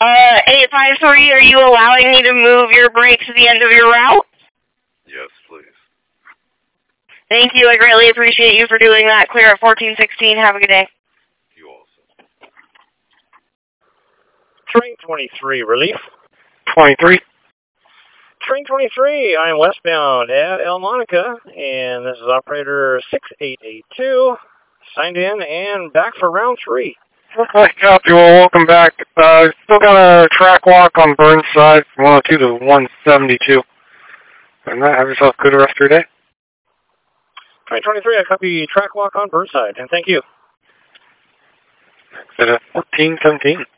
853, are you allowing me to move your brakes to the end of your route? Yes, please. Thank you. I greatly appreciate you for doing that. Clear at 1416. Have a good day. You also. Train 23, relief. 23. Train 23, I'm westbound at El Monica, and this is operator 6882, signed in and back for round 3. Hi, copy. Well, welcome back. Still got a track walk on Burnside from 102 to 172. And that, have yourself a good rest of your day. Train 23, I copy track walk on Burnside, and thank you. Exit at 1417.